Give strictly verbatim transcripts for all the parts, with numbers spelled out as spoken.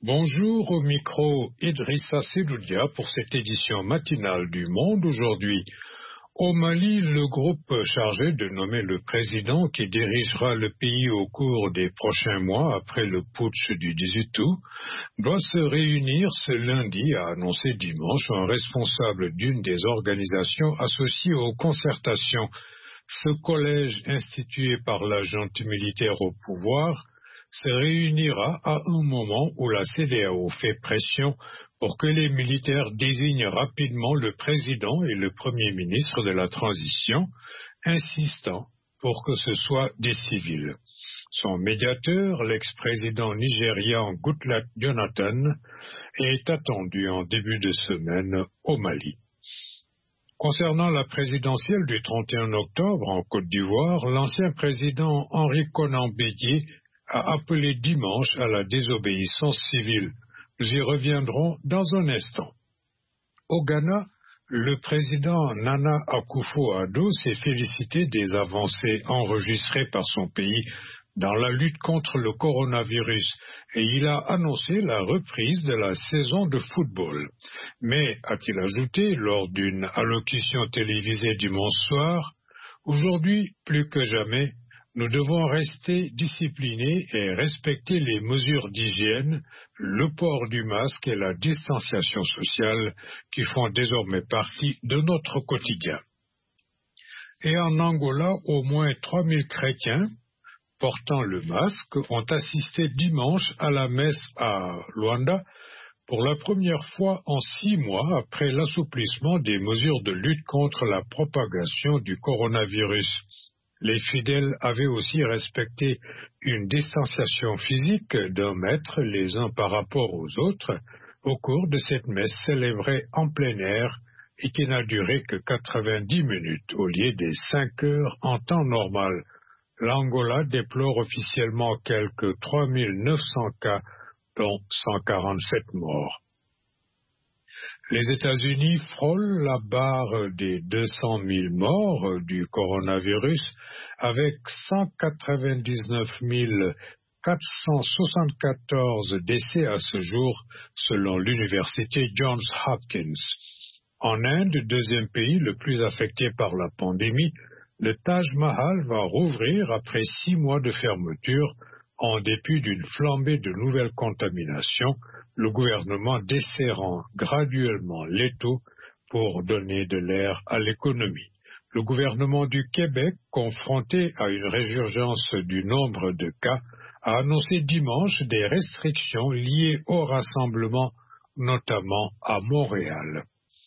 Bonjour, au micro Idrissa Sedoudia pour cette édition matinale du Monde aujourd'hui. Au Mali, le groupe chargé de nommer le président qui dirigera le pays au cours des prochains mois après le putsch du dix-huit août doit se réunir ce lundi, a annoncé dimanche un responsable d'une des organisations associées aux concertations. Ce collège institué par la junte militaire au pouvoir se réunira à un moment où la C E D E A O fait pression pour que les militaires désignent rapidement le président et le premier ministre de la transition, insistant pour que ce soit des civils. Son médiateur, l'ex-président nigérian Goodluck Jonathan, est attendu en début de semaine au Mali. Concernant la présidentielle du trente et un octobre en Côte d'Ivoire, l'ancien président Henri Konan Bédié a appelé dimanche à la désobéissance civile. Nous y reviendrons dans un instant. Au Ghana, le président Nana Akufo-Addo s'est félicité des avancées enregistrées par son pays dans la lutte contre le coronavirus et il a annoncé la reprise de la saison de football. Mais, a-t-il ajouté lors d'une allocution télévisée dimanche soir, aujourd'hui plus que jamais, nous devons rester disciplinés et respecter les mesures d'hygiène, le port du masque et la distanciation sociale qui font désormais partie de notre quotidien. Et en Angola, au moins trois mille chrétiens portant le masque ont assisté dimanche à la messe à Luanda pour la première fois en six mois après l'assouplissement des mesures de lutte contre la propagation du coronavirus. Les fidèles avaient aussi respecté une distanciation physique d'un mètre les uns par rapport aux autres au cours de cette messe célébrée en plein air et qui n'a duré que quatre-vingt-dix minutes au lieu des cinq heures en temps normal. L'Angola déplore officiellement quelques trois mille neuf cents cas, dont cent quarante-sept morts. Les États-Unis frôlent la barre des deux cent mille morts du coronavirus avec cent quatre-vingt-dix-neuf mille quatre cent soixante-quatorze décès à ce jour selon l'université Johns Hopkins. En Inde, deuxième pays le plus affecté par la pandémie, le Taj Mahal va rouvrir après six mois de fermeture en dépit d'une flambée de nouvelles contaminations, le gouvernement desserrant graduellement l'étau pour donner de l'air à l'économie. Le gouvernement du Québec, confronté à une résurgence du nombre de cas, a annoncé dimanche des restrictions liées au rassemblement, notamment à Montréal.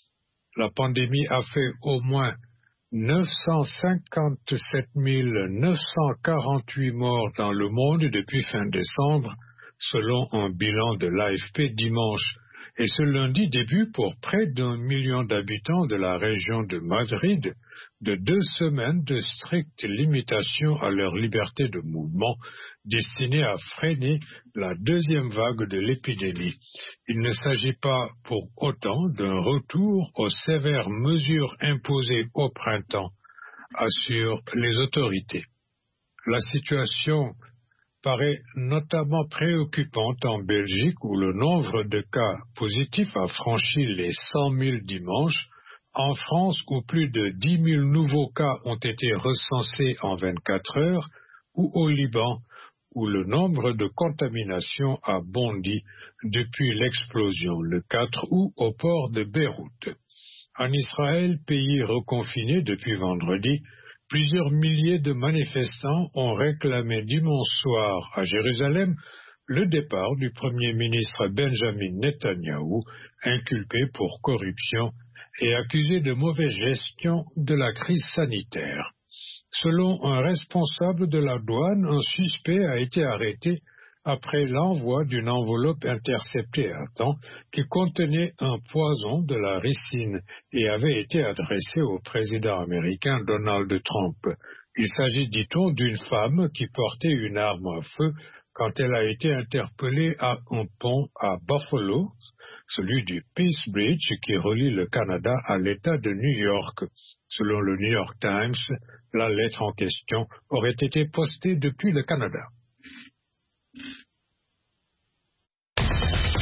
La pandémie a fait au moins neuf cent cinquante-sept mille neuf cent quarante-huit morts dans le monde depuis fin décembre, selon un bilan de l'A F P dimanche. Et ce lundi début pour près d'un million d'habitants de la région de Madrid de deux semaines de strictes limitations à leur liberté de mouvement destinées à freiner la deuxième vague de l'épidémie. Il ne s'agit pas pour autant d'un retour aux sévères mesures imposées au printemps, assurent les autorités. La situation paraît notamment préoccupante en Belgique où le nombre de cas positifs a franchi les cent mille dimanche, en France où plus de dix mille nouveaux cas ont été recensés en vingt-quatre heures, ou au Liban où le nombre de contaminations a bondi depuis l'explosion le quatre août au port de Beyrouth. En Israël, pays reconfiné depuis vendredi, plusieurs milliers de manifestants ont réclamé dimanche soir à Jérusalem le départ du Premier ministre Benjamin Netanyahou, inculpé pour corruption et accusé de mauvaise gestion de la crise sanitaire. Selon un responsable de la douane, un suspect a été arrêté après l'envoi d'une enveloppe interceptée à temps qui contenait un poison de la ricine et avait été adressée au président américain Donald Trump. Il s'agit, dit-on, d'une femme qui portait une arme à feu quand elle a été interpellée à un pont à Buffalo, celui du Peace Bridge qui relie le Canada à l'État de New York. Selon le New York Times, la lettre en question aurait été postée depuis le Canada.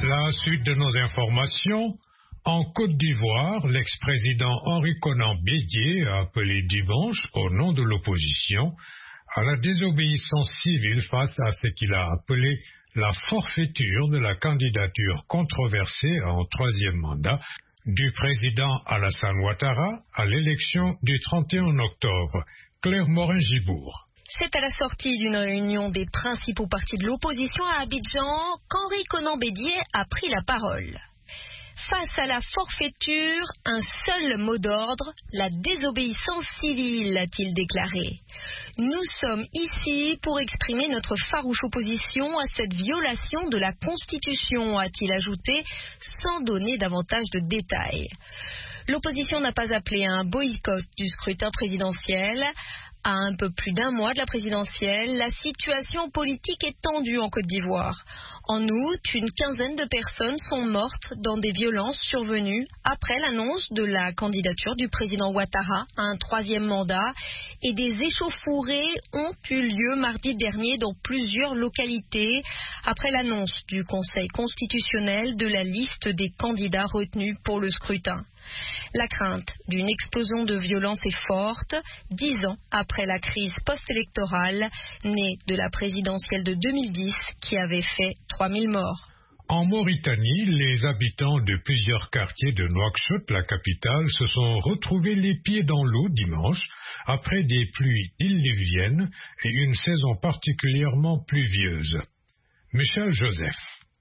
La suite de nos informations. En Côte d'Ivoire, l'ex-président Henri Konan Bédié a appelé dimanche, au nom de l'opposition, à la désobéissance civile face à ce qu'il a appelé la forfaiture de la candidature controversée en troisième mandat du président Alassane Ouattara à l'élection du trente et un octobre. Claire Morin-Gibourg. C'est à la sortie d'une réunion des principaux partis de l'opposition à Abidjan qu'Henri Konan Bédié a pris la parole. Face à la forfaiture, un seul mot d'ordre, la désobéissance civile, a-t-il déclaré. Nous sommes ici pour exprimer notre farouche opposition à cette violation de la Constitution, a-t-il ajouté, sans donner davantage de détails. L'opposition n'a pas appelé à un boycott du scrutin présidentiel. À un peu plus d'un mois de la présidentielle, la situation politique est tendue en Côte d'Ivoire. En août, une quinzaine de personnes sont mortes dans des violences survenues après l'annonce de la candidature du président Ouattara à un troisième mandat et des échauffourées ont eu lieu mardi dernier dans plusieurs localités après l'annonce du Conseil constitutionnel de la liste des candidats retenus pour le scrutin. La crainte d'une explosion de violence est forte, dix ans après la crise post-électorale née de la présidentielle de deux mille dix qui avait fait trois mille morts. En Mauritanie, les habitants de plusieurs quartiers de Nouakchott, la capitale, se sont retrouvés les pieds dans l'eau dimanche après des pluies diluviennes et une saison particulièrement pluvieuse. Michel Joseph.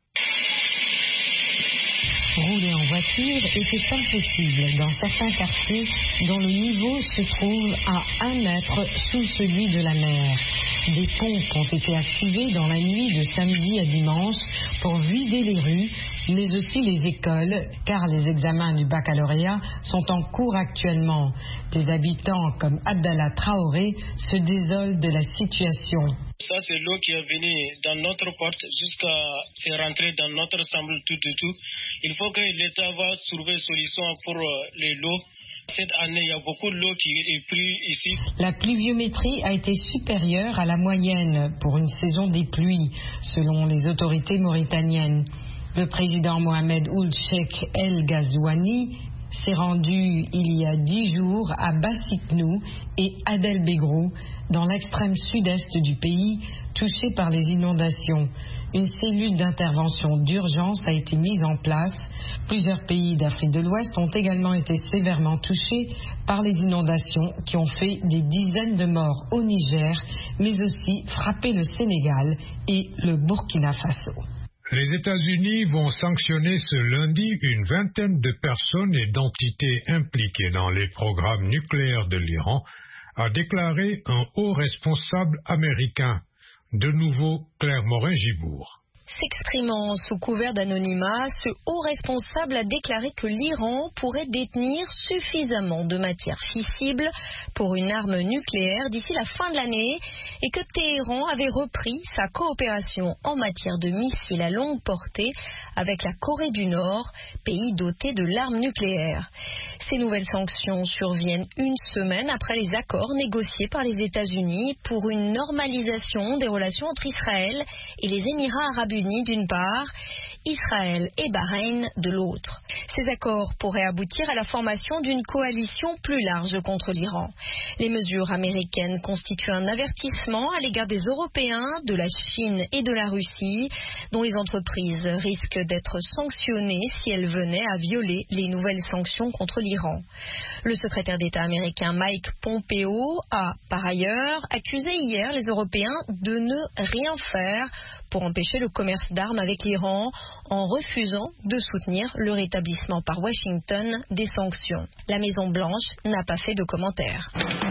Rouler en voiture était impossible dans certains quartiers dont le niveau se trouve à un mètre sous celui de la mer. Des pompes ont été activées dans la nuit de samedi à dimanche pour vider les rues, mais aussi les écoles, car les examens du baccalauréat sont en cours actuellement. Des habitants comme Abdallah Traoré se désolent de la situation. Ça, c'est l'eau qui est venue dans notre porte jusqu'à se rentrer dans notre ensemble tout, tout, tout. Il faut que l'État va trouver une solution pour les lots. Cette année, il y a beaucoup de l'eau qui est prise ici. La pluviométrie a été supérieure à la moyenne pour une saison des pluies, selon les autorités mauritaniennes. Le président Mohamed Ould Cheikh El Ghazouani s'est rendu il y a dix jours à Bassiknou et Adel Begrou, dans l'extrême sud-est du pays, touché par les inondations. Une cellule d'intervention d'urgence a été mise en place. Plusieurs pays d'Afrique de l'Ouest ont également été sévèrement touchés par les inondations qui ont fait des dizaines de morts au Niger, mais aussi frappé le Sénégal et le Burkina Faso. Les États-Unis vont sanctionner ce lundi une vingtaine de personnes et d'entités impliquées dans les programmes nucléaires de l'Iran, a déclaré un haut responsable américain. De nouveau, Claire Morin-Gibourg. S'exprimant sous couvert d'anonymat, ce haut responsable a déclaré que l'Iran pourrait détenir suffisamment de matière fissible pour une arme nucléaire d'ici la fin de l'année et que Téhéran avait repris sa coopération en matière de missiles à longue portée avec la Corée du Nord, pays doté de l'arme nucléaire. Ces nouvelles sanctions surviennent une semaine après les accords négociés par les États-Unis pour une normalisation des relations entre Israël et les Émirats arabes unis d'une part, Israël et Bahreïn de l'autre. Ces accords pourraient aboutir à la formation d'une coalition plus large contre l'Iran. Les mesures américaines constituent un avertissement à l'égard des Européens, de la Chine et de la Russie, dont les entreprises risquent d'être sanctionnées si elles venaient à violer les nouvelles sanctions contre l'Iran. Le secrétaire d'État américain Mike Pompeo a, par ailleurs, accusé hier les Européens de ne rien faire pour empêcher le commerce d'armes avec l'Iran en refusant de soutenir le rétablissement par Washington des sanctions. La Maison-Blanche n'a pas fait de commentaires.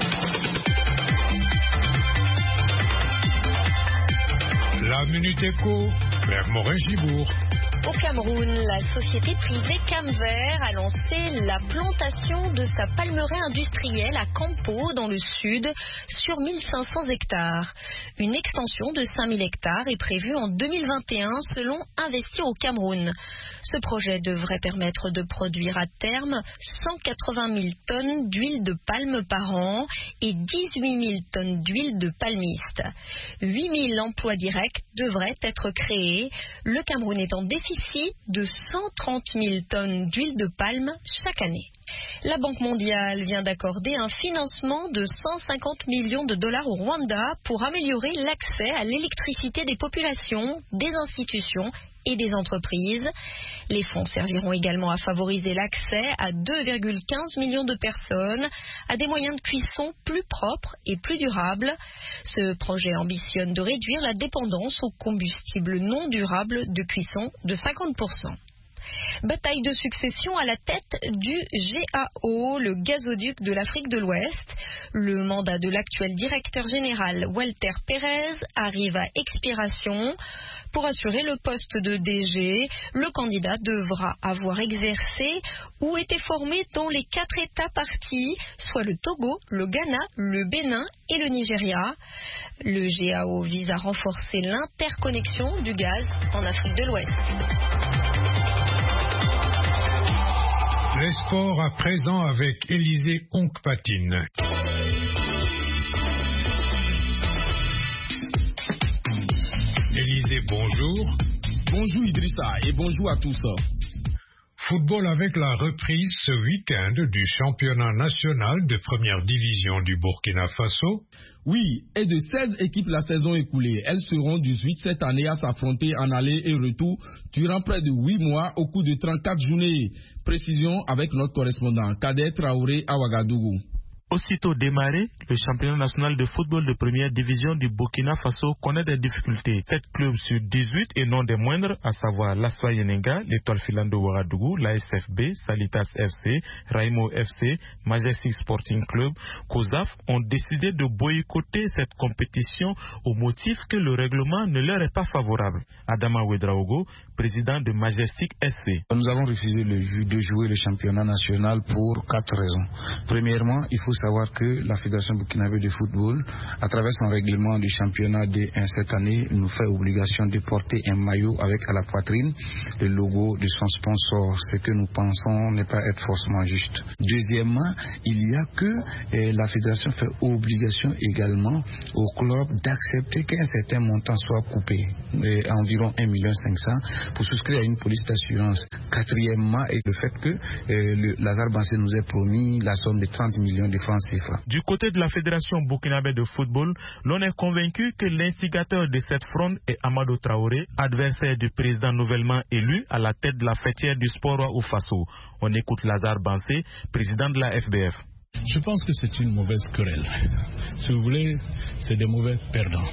La Minute Éco, Claire Morin-Gibourg. Au Cameroun, la société privée Camvert a lancé la plantation de sa palmeraie industrielle à Campo, dans le sud, sur mille cinq cents hectares. Une extension de cinq mille hectares est prévue en deux mille vingt et un selon Investir au Cameroun. Ce projet devrait permettre de produire à terme cent quatre-vingt mille tonnes d'huile de palme par an et dix-huit mille tonnes d'huile de palmiste. huit mille emplois directs devraient être créés, le Cameroun étant déficitaire déficit de cent trente mille tonnes d'huile de palme chaque année. La Banque mondiale vient d'accorder un financement de cent cinquante millions de dollars au Rwanda pour améliorer l'accès à l'électricité des populations, des institutions et des entreprises. Les fonds serviront également à favoriser l'accès à deux virgule quinze millions de personnes à des moyens de cuisson plus propres et plus durables. Ce projet ambitionne de réduire la dépendance aux combustibles non durables de cuisson de cinquante pour cent. Bataille de succession à la tête du G A O, le gazoduc de l'Afrique de l'Ouest. Le mandat de l'actuel directeur général Walter Perez arrive à expiration. Pour assurer le poste de D G, le candidat devra avoir exercé ou été formé dans les quatre États partis, soit le Togo, le Ghana, le Bénin et le Nigeria. Le G A O vise à renforcer l'interconnexion du gaz en Afrique de l'Ouest. Les sports à présent avec Élisée Onkpatine. Élisée, bonjour. Bonjour Idrissa et bonjour à tous. Football avec la reprise ce week-end du championnat national de première division du Burkina Faso. Oui, et de seize équipes la saison écoulée. Elles seront dix-huit cette année à s'affronter en aller et retour durant près de huit mois au cours de trente-quatre journées. Précision avec notre correspondant Kader Traoré à Ouagadougou. Aussitôt démarré, le championnat national de football de première division du Burkina Faso connaît des difficultés. sept clubs sur dix-huit et non des moindres, à savoir l'Aswa Yenenga, l'Étoile Filando Ouagadougou, l'A S F B, Salitas F C, Raimo F C, Majestic Sporting Club, COSAF, ont décidé de boycotter cette compétition au motif que le règlement ne leur est pas favorable. Adama Ouedraogo, président de Majestic S C. Nous avons refusé le, de jouer le championnat national pour quatre raisons. Premièrement, il faut savoir que la Fédération burkinabé de football, à travers son règlement du championnat de cette année, nous fait obligation de porter un maillot avec à la poitrine le logo de son sponsor, ce que nous pensons ne pas être forcément juste. Deuxièmement, il y a que eh, la Fédération fait obligation également au club d'accepter qu'un certain montant soit coupé, eh, environ un million cinq cents, pour souscrire à une police d'assurance. Quatrièmement, et le fait que eh, le Lazare Bansé nous ait promis la somme de trente millions de francs C F A. Du côté de la Fédération burkinabé de football, l'on est convaincu que l'instigateur de cette fronde est Amadou Traoré, adversaire du président nouvellement élu à la tête de la fêtière du sport au Faso. On écoute Lazare Bansé, président de la F B F. Je pense que c'est une mauvaise querelle. Si vous voulez, c'est des mauvais perdants.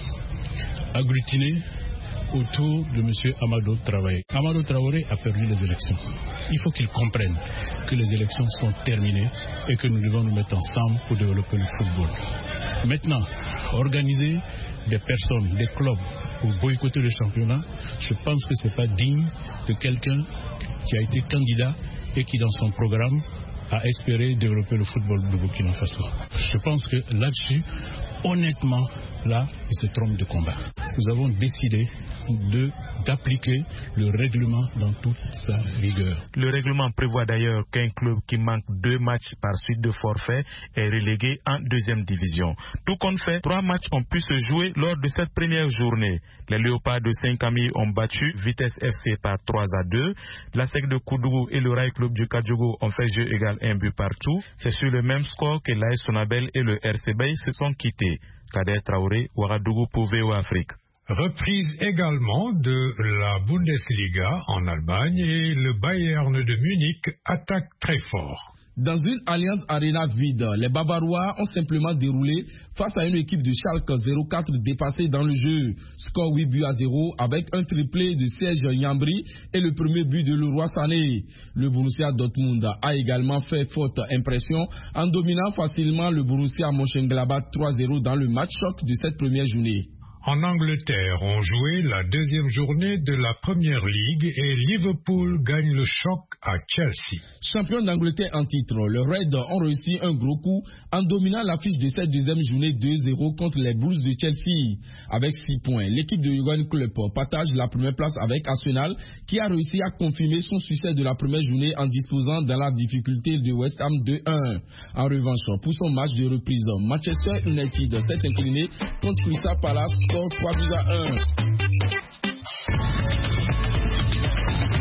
Agglutinés autour de M. Amadou Traoré. Amadou Traoré a perdu les élections. Il faut qu'il comprenne que les élections sont terminées et que nous devons nous mettre ensemble pour développer le football. Maintenant, organiser des personnes, des clubs pour boycotter le championnat, je pense que ce n'est pas digne de quelqu'un qui a été candidat et qui, dans son programme, a espéré développer le football de Burkina Faso. Je pense que là-dessus, honnêtement, là, il se trompe de combat. Nous avons décidé de, d'appliquer le règlement dans toute sa rigueur. Le règlement prévoit d'ailleurs qu'un club qui manque deux matchs par suite de forfait est relégué en deuxième division. Tout compte fait, trois matchs ont pu se jouer lors de cette première journée. Les Léopards de Saint-Camille ont battu Vitesse F C par trois à deux. La S E C de Koudougou et le Rail Club du Kadjogo ont fait jeu égal un but partout. C'est sur le même score que l'A S Sonabel et le R C B se sont quittés. Kader Traoré, Ouagadougou pour V O Afrique. Reprise également de la Bundesliga en Allemagne et le Bayern de Munich attaque très fort. Dans une Allianz Arena vide, les Bavarois ont simplement déroulé face à une équipe de Schalke zéro quatre dépassée dans le jeu. Score huit buts à zéro avec un triplé de Serge Gnabry et le premier but de Leroy Sané. Le Borussia Dortmund a également fait forte impression en dominant facilement le Borussia Mönchengladbach trois zéro dans le match choc de cette première journée. En Angleterre, on jouait la deuxième journée de la Première Ligue et Liverpool gagne le choc à Chelsea. Champion d'Angleterre en titre, le Reds ont réussi un gros coup en dominant l'affiche de cette deuxième journée deux zéro contre les Blues de Chelsea. Avec six points, l'équipe de Jürgen Klopp partage la première place avec Arsenal qui a réussi à confirmer son succès de la première journée en disposant dans la difficulté de West Ham deux un. En revanche, pour son match de reprise, Manchester United s'est incliné contre Crystal Palace trois buts à un.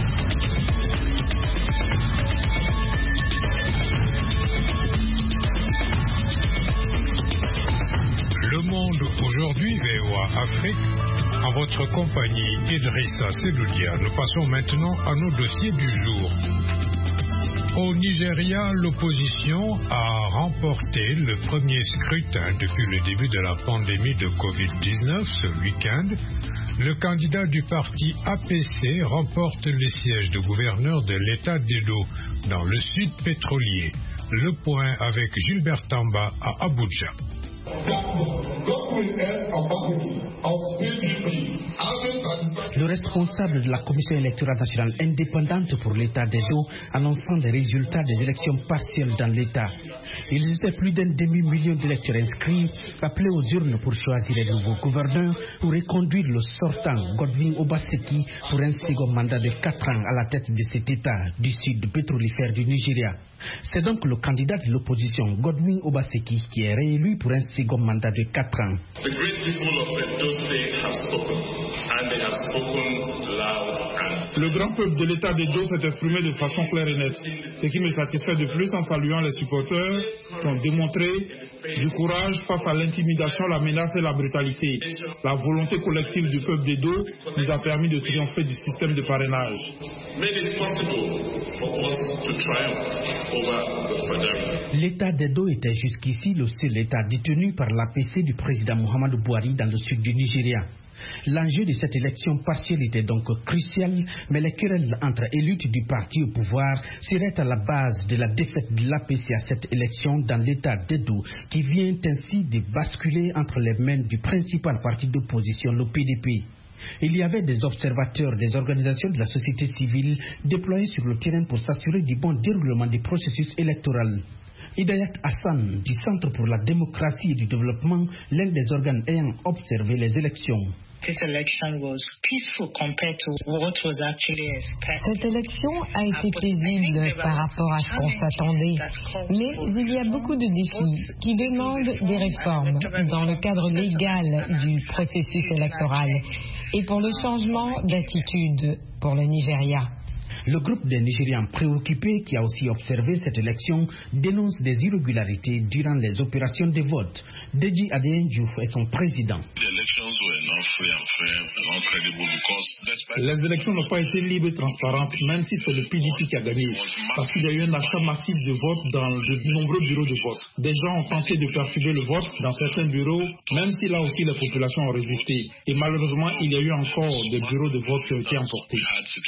Le Monde aujourd'hui, V O A Afrique, en votre compagnie Idrissa Seloudia. Nous passons maintenant à nos dossiers du jour. Au Nigeria, l'opposition a remporté le premier scrutin depuis le début de la pandémie de covid dix-neuf ce week-end. Le candidat du parti A P C remporte le siège de gouverneur de l'État d'Edo dans le sud pétrolier. Le point avec Gilbert Tamba à Abuja. Le responsable de la Commission électorale nationale indépendante pour l'État d'Edo annonçant les résultats des élections partielles dans l'État. Ils étaient plus d'un demi-million d'électeurs inscrits, appelés aux urnes pour choisir un nouveau gouverneur ou reconduire le sortant Godwin Obaseki pour un second mandat de quatre ans à la tête de cet État du sud pétrolifère du Nigeria. C'est donc le candidat de l'opposition Godwin Obaseki qui est réélu pour un second mandat de quatre ans. The great people of Edo State have spoken, and they have spoken loud and... Le grand peuple de l'État d'Edo s'est exprimé de façon claire et nette, ce qui me satisfait de plus en saluant les supporters qui ont démontré du courage face à l'intimidation, la menace et la brutalité. La volonté collective du peuple d'Edo nous a permis de triompher du système de parrainage. L'État d'Edo était jusqu'ici le seul État détenu par l'A P C du président Muhammadu Buhari dans le sud du Nigeria. L'enjeu de cette élection partielle était donc crucial, mais les querelles entre élites du parti au pouvoir seraient à la base de la défaite de l'A P C à cette élection dans l'État d'Edo, qui vient ainsi de basculer entre les mains du principal parti d'opposition, le P D P. Il y avait des observateurs des organisations de la société civile déployés sur le terrain pour s'assurer du bon déroulement du processus électoral. Hidayat Hassan, du Centre pour la démocratie et du développement, l'un des organes ayant observé les élections. Cette élection a été paisible par rapport à ce qu'on s'attendait, mais il y a beaucoup de défis qui demandent des réformes dans le cadre légal du processus électoral et pour le changement d'attitude pour le Nigeria. Le groupe des Nigérians préoccupés qui a aussi observé cette élection dénonce des irrégularités durant les opérations de vote. Deji Adeyen Diouf est son président. Les élections n'ont pas été libres et transparentes, même si c'est le P D P qui a gagné, parce qu'il y a eu un achat massif de vote dans de nombreux bureaux de vote. Des gens ont tenté de perturber le vote dans certains bureaux, même si là aussi les populations ont résisté. Et malheureusement, il y a eu encore des bureaux de vote qui ont été emportés.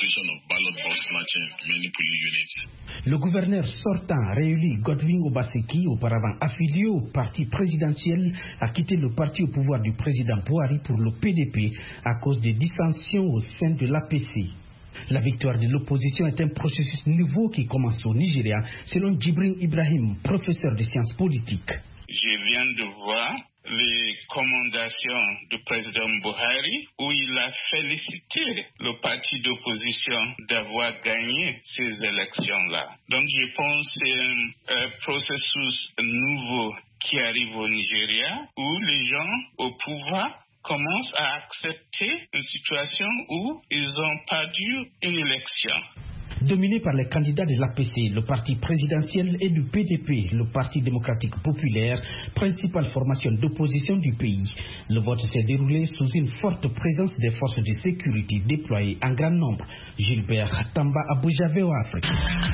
Le gouverneur sortant réélu Godwin Obaseki, auparavant affilié au parti présidentiel, a quitté le parti au pouvoir du président Buhari pour le P D P à cause des dissensions au sein de l'A P C. La victoire de l'opposition est un processus nouveau qui commence au Nigeria, selon Djibril Ibrahim, professeur de sciences politiques. Je viens de voir les recommandations du président Buhari où il a félicité le parti d'opposition d'avoir gagné ces élections-là. Donc je pense que c'est un, un processus nouveau qui arrive au Nigeria où les gens au pouvoir commencent à accepter une situation où ils ont perdu une élection. Dominé par les candidats de l'A P C, le parti présidentiel, et du P D P, le Parti démocratique populaire, principale formation d'opposition du pays. Le vote s'est déroulé sous une forte présence des forces de sécurité déployées en grand nombre. Gilbert Tamba, Abuja, V O A Afrique.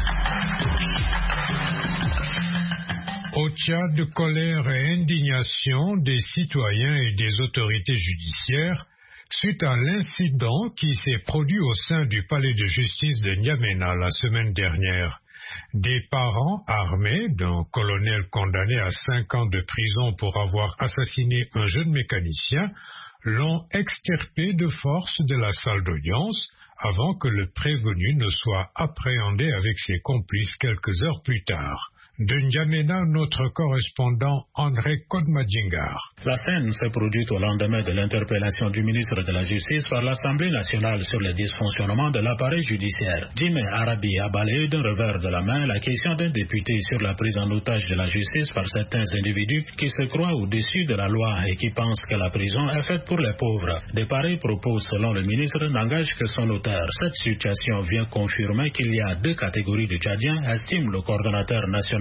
Au Tchad, colère et indignation des citoyens et des autorités judiciaires suite à l'incident qui s'est produit au sein du palais de justice de N'Djamena la semaine dernière. Des parents armés d'un colonel condamné à cinq ans de prison pour avoir assassiné un jeune mécanicien l'ont extirpé de force de la salle d'audience avant que le prévenu ne soit appréhendé avec ses complices quelques heures plus tard. De N'Djamena, notre correspondant André Kodmadjingar. La scène s'est produite au lendemain de l'interpellation du ministre de la Justice par l'Assemblée nationale sur le dysfonctionnement de l'appareil judiciaire. Jimé Arabi a balayé d'un revers de la main la question d'un député sur la prise en otage de la justice par certains individus qui se croient au-dessus de la loi et qui pensent que la prison est faite pour les pauvres. De pareils propos, selon le ministre, n'engagent que son auteur. Cette situation vient confirmer qu'il y a deux catégories de Tchadiens, estime le coordonnateur national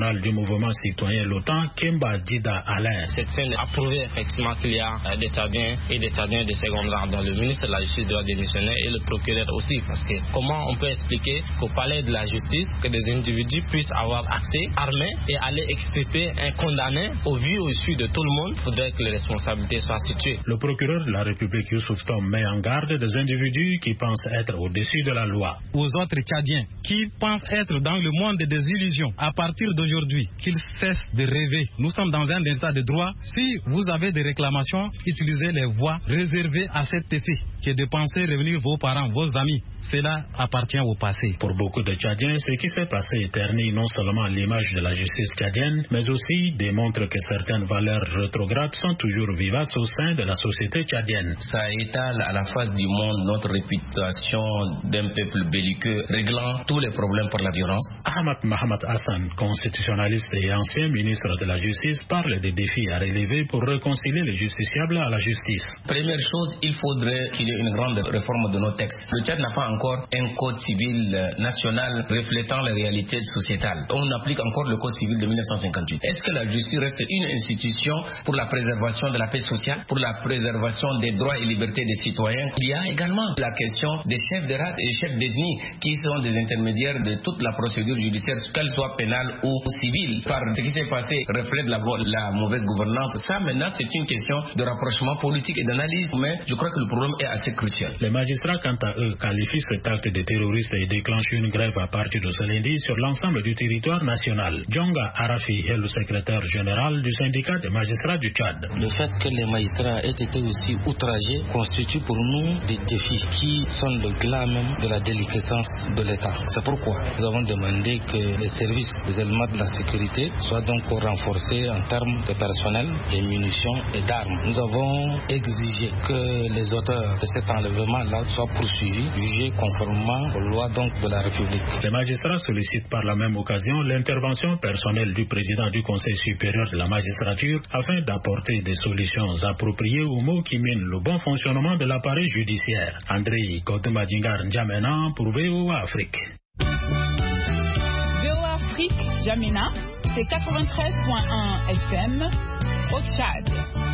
national du mouvement citoyen l'OTAN, Kemba Dida Alain. Cette scène a prouvé effectivement qu'il y a des Tchadiens et des Tchadiens de seconde rang dans le ministre de la Justice doit démissionner et le procureur aussi, parce que comment on peut expliquer qu'au palais de la justice, que des individus puissent avoir accès armés et aller extirper un condamné au vu et au su de tout le monde? Il faudrait que les responsabilités soient situées. Le procureur de la République Youssouf Tom met en garde des individus qui pensent être au-dessus de la loi. Aux autres Tchadiens qui pensent être dans le monde des illusions, à partir d'aujourd'hui, qu'ils cessent de rêver. Nous sommes dans un état de droit. Si vous avez des réclamations, utilisez les voies réservées à cet effet, qui est de penser revenir vos parents, vos amis. Cela appartient au passé. Pour beaucoup de Tchadiens, ce qui s'est passé éternise non seulement l'image de la justice tchadienne, mais aussi démontre que certaines valeurs rétrogrades sont toujours vivaces au sein de la société tchadienne. Ça étale à la face du monde notre réputation d'un peuple belliqueux, réglant tous les problèmes par la violence. Ahmad Mohamed Hassan, constitutionnaliste et ancien ministre de la Justice, parle des défis à relever pour réconcilier les justiciables à la justice. Première chose, il faudrait qu'il y ait une grande réforme de nos textes. Le Tchad n'a pas encore un code civil national reflétant les réalités sociétales. On applique encore le code civil de mille neuf cent cinquante-huit. Est-ce que la justice reste une institution pour la préservation de la paix sociale, pour la préservation des droits et libertés des citoyens? Il y a également la question des chefs de race et des chefs d'ethnie qui sont des intermédiaires de toute la procédure judiciaire, qu'elle soit pénale ou civile. Par ce qui s'est passé reflète la, la mauvaise gouvernance. Ça maintenant c'est une question de rapprochement politique et d'analyse, mais je crois que le problème est assez crucial. Les magistrats, quant à eux, qualifient cet acte de terroriste et déclenchent une grève à partir de ce lundi sur l'ensemble du territoire national. Djonga Arafi est le secrétaire général du syndicat des magistrats du Tchad. Le fait que les magistrats aient été aussi outragés constitue pour nous des défis qui sont le glas même de la déliquescence de l'État. C'est pourquoi nous avons demandé que les services des éléments de la sécurité soient donc renforcés en termes de personnel, de munitions et d'armes. Nous avons exigé que les auteurs de cet enlèvement-là soient poursuivis, jugés conformément aux lois donc de la République. Les magistrats sollicitent par la même occasion l'intervention personnelle du président du Conseil supérieur de la magistrature afin d'apporter des solutions appropriées aux maux qui minent le bon fonctionnement de l'appareil judiciaire. André Kotomadingar N'Djamena pour V O A Afrique. V O A Afrique, N'Djamena, c'est quatre-vingt-treize virgule un F M au Tchad.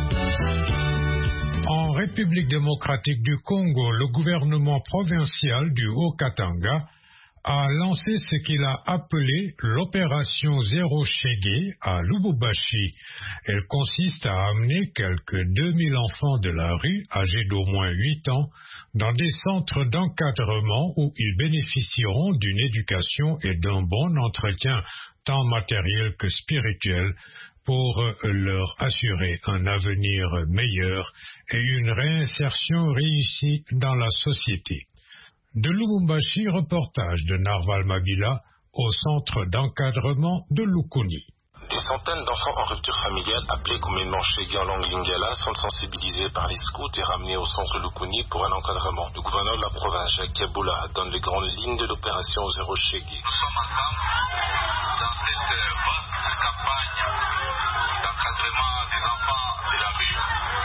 En République démocratique du Congo, le gouvernement provincial du Haut-Katanga a lancé ce qu'il a appelé l'opération Zéro Chégué à Lubumbashi. Elle consiste à amener quelques deux mille enfants de la rue, âgés d'au moins huit ans, dans des centres d'encadrement où ils bénéficieront d'une éducation et d'un bon entretien, tant matériel que spirituel, pour leur assurer un avenir meilleur et une réinsertion réussie dans la société. De Lubumbashi, reportage de Narval Mabila au centre d'encadrement de Lukuni. Des centaines d'enfants en rupture familiale, appelés communément Chégué en langue lingala, sont sensibilisés par les scouts et ramenés au centre Lukuni pour un encadrement. Le gouverneur de la province, Jacques Kaboula, donne les grandes lignes de l'opération Zéro Chégué. Nous sommes ensemble dans cette vaste campagne d'encadrement des enfants de la rue.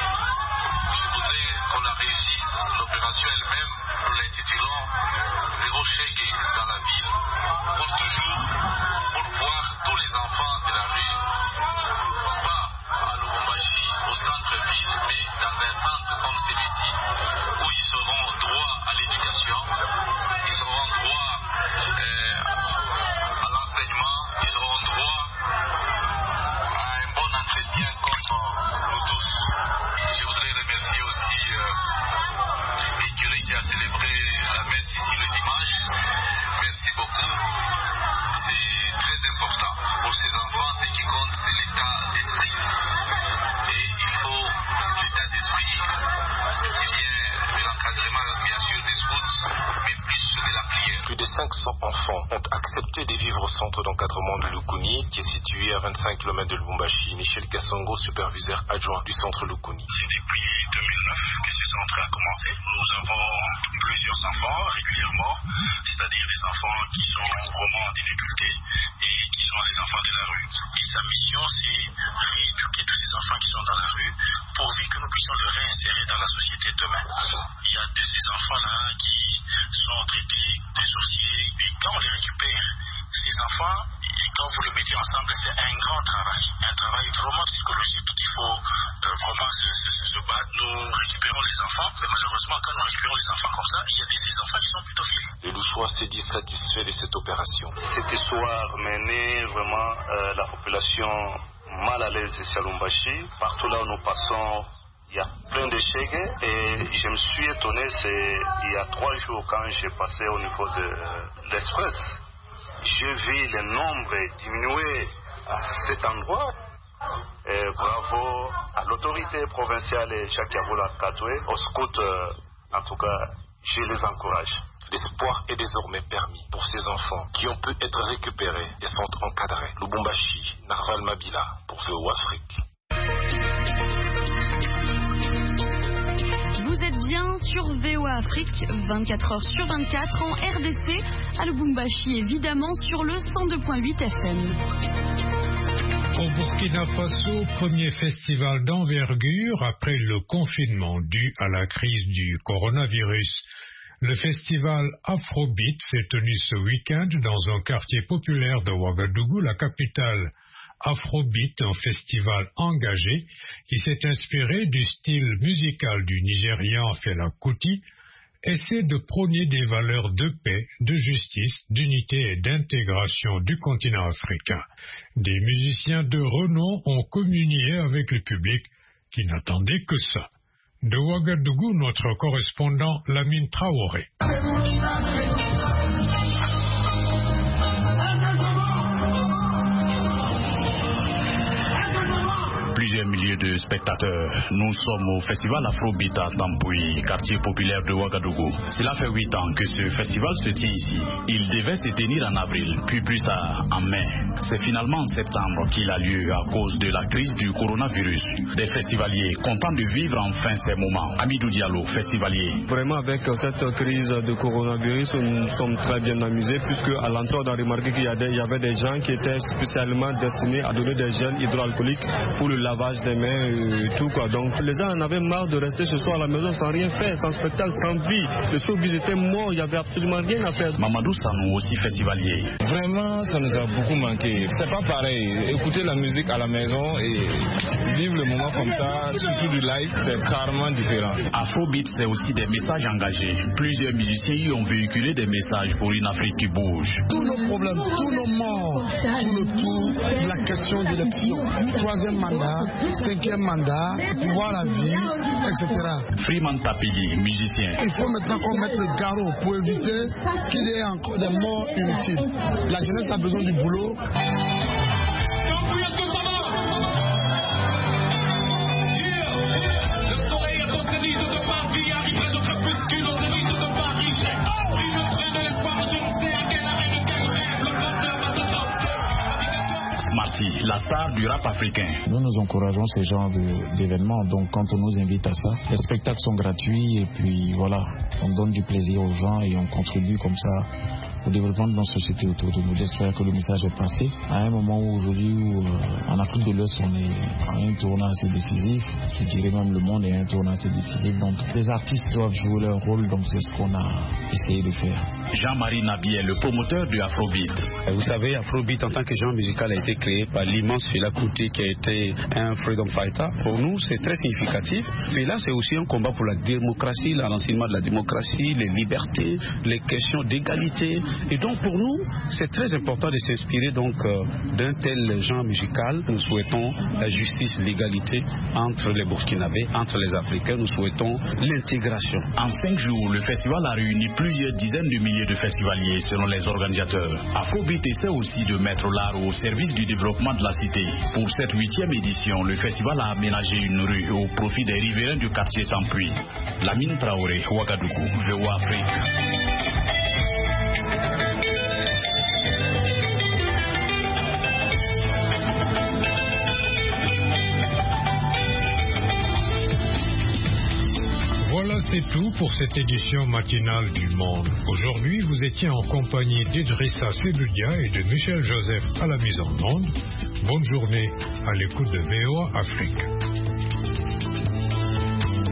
Je voudrais qu'on la réussisse, l'opération elle-même, nous l'intitulons Zéro Chégué dans la ville, pour toujours, pour voir tous les enfants de la rue, pas à Lubumbashi, au centre-ville, mais dans un centre comme celui-ci, où ils auront droit à l'éducation, ils auront droit euh, à l'enseignement, ils auront droit à un bon entretien comme nous tous. Je voudrais remercier aussi euh, le curé qui a célébré la messe ici le dimanche. Merci beaucoup. C'est très important. Pour ces enfants, ce qui compte, c'est l'état d'esprit. Et il faut l'état d'esprit qui vient de l'encadrement, bien sûr, des scouts, mais plus de la prière. Plus de cinq cents enfants ont accepté de vivre au centre d'encadrement de Lukuni, qui est situé à vingt-cinq kilomètres de Lubumbashi. Michel Kassongo, superviseur adjoint du centre Lukuni. C'est depuis deux mille neuf que ce centre a commencé. Nous avons plusieurs enfants régulièrement, c'est-à-dire des enfants qui sont vraiment en difficulté et qui sont les enfants de la rue. Et sa mission, c'est rééduquer tous ces enfants qui sont dans la rue pourvu que nous puissions les réinsérer dans la société demain. Il y a de ces enfants-là qui sont traités de sorciers et quand on les récupère, ces enfants, Donc vous le mettez ensemble, c'est un grand travail, un travail vraiment psychologique. Il faut euh, vraiment se, se, se battre. Nous récupérons les enfants, mais malheureusement quand nous récupérons les enfants comme ça, il y a des ces enfants qui sont plutôt fiers. Le Louchois s'est dit satisfait de cette opération. Cette histoire menait vraiment euh, la population mal à l'aise de Salumbashi. Partout là où nous passons, il y a plein d'échecs et je me suis étonné, c'est il y a trois jours quand j'ai passé au niveau de l'Express, j'ai vu le nombre diminuer à cet endroit. Et bravo à l'autorité provinciale Jacques Yaboula Katoué, aux scouts, euh, en tout cas, je les encourage. L'espoir est désormais permis pour ces enfants qui ont pu être récupérés et sont encadrés. Lubumbashi, Narval Mabila, pour V O Afrique. Vous êtes bien sur V O A Afrique, vingt-quatre heures sur vingt-quatre, en R D C, à Lubumbashi, évidemment, sur le cent deux virgule huit F M. Au Burkina Faso, premier festival d'envergure après le confinement dû à la crise du coronavirus. Le festival Afrobeat s'est tenu ce week-end dans un quartier populaire de Ouagadougou, la capitale. Afrobeat, un festival engagé qui s'est inspiré du style musical du Nigérian Fela Kuti, essaie de prôner des valeurs de paix, de justice, d'unité et d'intégration du continent africain. Des musiciens de renom ont communié avec le public qui n'attendait que ça. De Ouagadougou, notre correspondant Lamine Traoré. Plusieurs milliers de spectateurs. Nous sommes au festival Afrobeat à Tamboui, quartier populaire de Ouagadougou. Cela fait huit ans que ce festival se tient ici. Il devait se tenir en avril, puis plus tard en mai. C'est finalement en septembre qu'il a lieu à cause de la crise du coronavirus. Des festivaliers contents de vivre enfin ces moments. Amidou Diallo, festivalier. Vraiment avec cette crise de coronavirus, nous sommes très bien amusés puisque à l'entrée on a remarqué qu'il y avait des gens qui étaient spécialement destinés à donner des gels hydroalcooliques pour le lavage des mains et tout quoi. Donc les gens en avaient marre de rester ce soir à la maison sans rien faire, sans spectacle, sans vie. Le showbiz était mort, il n'y avait absolument rien à faire. Mamadou Sanou, aussi festivalier. Vraiment, ça nous a beaucoup manqué. C'est pas pareil. Écouter la musique à la maison et vivre le moment comme ça, surtout du live, c'est carrément différent. Afrobeat, c'est aussi des messages engagés. Plusieurs musiciens y ont véhiculé des messages pour une Afrique qui bouge. Tous nos problèmes, tous nos morts, tout autour de la question d'élection. Troisième mandat, cinquième mandat, pouvoir la vie, et cetera. Freeman Tapigi, musicien. Il faut maintenant qu'on mette le garrot pour éviter qu'il y ait encore des morts inutiles. La jeunesse a besoin du boulot. Marty, la star du rap africain. Nous nous encourageons ce genre d'événements, donc quand on nous invite à ça, les spectacles sont gratuits et puis voilà, on donne du plaisir aux gens et on contribue comme ça au développement de notre société autour de nous. J'espère que le message est passé à un moment où aujourd'hui où, euh, en Afrique de l'Ouest on est à un tournant assez décisif, je dirais même le monde est à un tournant assez décisif, donc les artistes doivent jouer leur rôle, donc c'est ce qu'on a essayé de faire. Jean-Marie Nabier, le promoteur du Afrobeat. Vous savez, Afrobeat en tant que genre musical a été créé par l'immense Fela Kuti qui a été un freedom fighter. Pour nous, c'est très significatif. Fela, c'est aussi un combat pour la démocratie, l'enseignement de la démocratie, les libertés, les questions d'égalité. Et donc pour nous, c'est très important de s'inspirer donc euh, d'un tel genre musical. Nous souhaitons la justice, l'égalité entre les Burkinabés, entre les Africains. Nous souhaitons l'intégration. En cinq jours, le festival a réuni plusieurs dizaines de milliers de festivaliers selon les organisateurs. Afrobeat essaie aussi de mettre l'art au service du développement de la cité. Pour cette huitième édition, le festival a aménagé une rue au profit des riverains du quartier Tampuy. Lamine Traoré, Ouagadougou, V O A Afrique. Voilà, c'est tout pour cette édition matinale du Monde. Aujourd'hui, vous étiez en compagnie d'Idrissa Seloudia et de Michel Joseph à la mise en onde. Bonne journée à l'écoute de V O A Afrique.